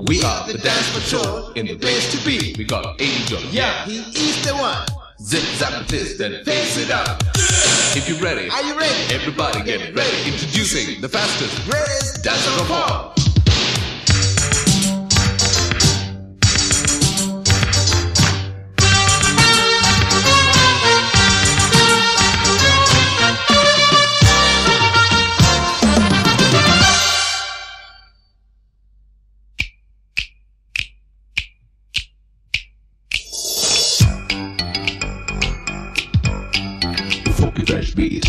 We are the dance patrol in the place to be. We got Angel. Yeah, he is the one. Zip, zap, twist, and face it up. If you're ready, Are you ready? everybody get ready. Introducing the fastest Greatest dancer of all. Funky fresh beat.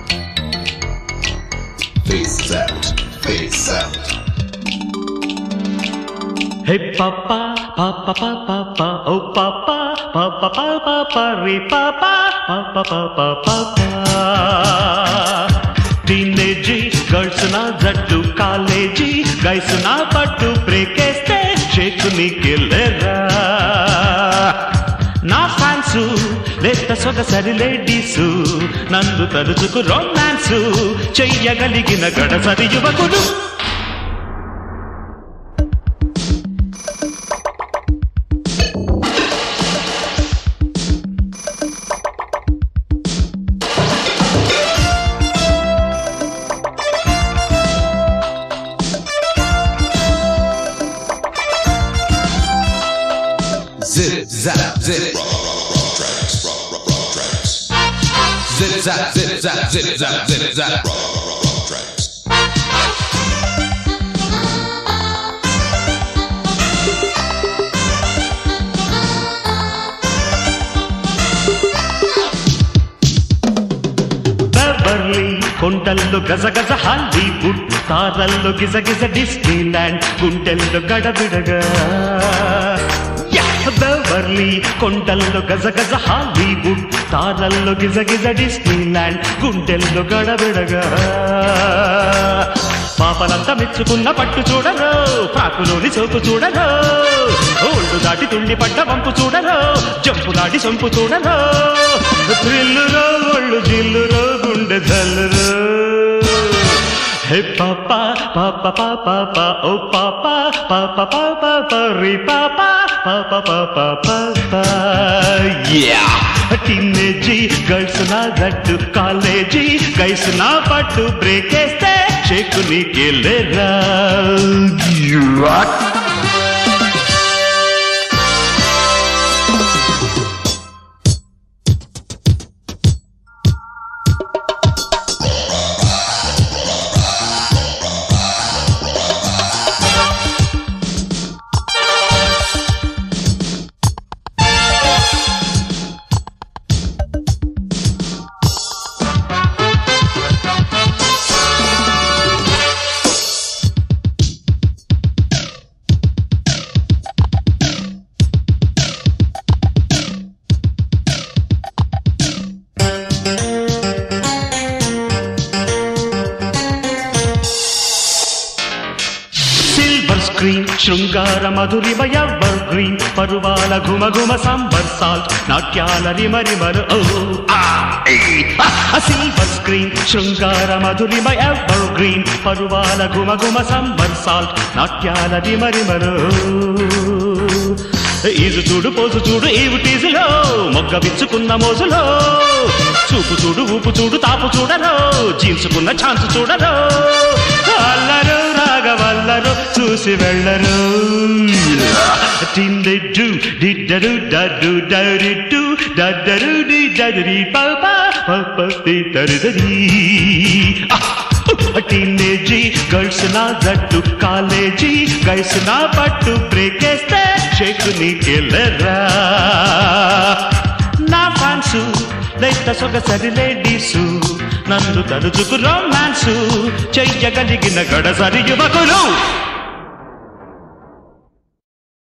Face out, face out. Hey papa, papa, papa, papa, oh papa, papa, papa, papa, re papa, papa, papa, papa. Teenage girls na jattu college guys na pattu break este shake ni kellera. నా fans లేత సొగసరి ladies నందు తలుచుకు romance చెయ్యగలిగిన గడసరి యువకులు. Zip, zap, zip. Zip, zap, zip, zap, zip, zap, zip, zap. Beverly కొండల్లో గజగజ Hollywood తారల్లో గిజగిజ Disneyland గుండెల్లో గడబిడగా. Beverly కొండల్లో గజగజ హాలీవుడ్ తారల్లో గిజగిజ డిస్నీల్యాండ్ గుండెల్లో గడబిడగా. పాపలంతా మెచ్చుకున్న పట్టు చూడరు, ప్రాకులోని సోపు చూడరు, ఓళ్ళు దాటి తుండి పడ్డ వంపు చూడరు, జంపు దాటి సొంపు చూడరు, థ్రిల్లురో ఒళ్ళు జిల్లురో గుండె జల్లురో. Hey papa, papa, papa, papa, oh papa, papa, papa, papa, re papa, papa, papa, papa, yeah. Teenage girls na jattu college guys na pattu break este shake ni kellera. Screen శృంగార మధురిమ ever green పరువాల ఘుమ ఘుమ somersault నాట్యాల రిమరిమరు silver screen శృంగార మధురిమ ever green పరువాల ఘుమ ఘుమ సంబర్ సాల్ట్ నాట్యాల రిమరిమరు. ఈజు చూడు పోజు చూడు ఈవు టీజులో మొగ్గ విచ్చుకున్న మోజులో చూపు చూడు ఊపు చూడు తాపు చూడరు జీన్సుకున్న ఛాన్స్ చూడరు అల్లరు రాగవల్లరు చూసి వెళ్ళరు. టిండెడ్డు డిడ్డరు డడ్డు డరిడ్డు డడ్డరు డిడ్డరి పాపా పప్పి తరుదరి. టీనేజీ గర్ల్స్ నా జట్టు కాలేజీ గైస్ నా పట్టు బ్రేక్ వేస్తే షేక్ నీ కెళ్ళరా. నా ఫ్యాన్సు లేత సొగసరి లేడీసు నన్ను తలుచుకు రొమాన్సు చెయ్యగలిగిన గడసరి యువకులు.